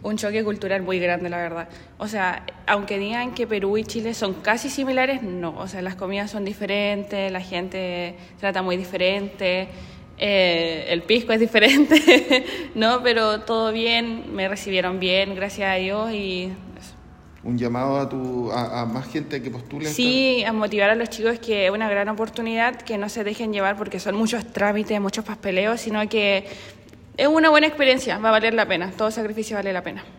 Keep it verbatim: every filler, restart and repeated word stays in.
Un choque cultural muy grande, la verdad. O sea, aunque digan que Perú y Chile son casi similares, no. O sea, las comidas son diferentes, la gente trata muy diferente, eh, el pisco es diferente, ¿no? Pero todo bien, me recibieron bien, gracias a Dios y eso. Un llamado a, tu, a, a más gente que postule. Sí, a motivar a los chicos que es una gran oportunidad, que no se dejen llevar porque son muchos trámites, muchos papeleos, sino que es una buena experiencia, va a valer la pena, todo sacrificio vale la pena.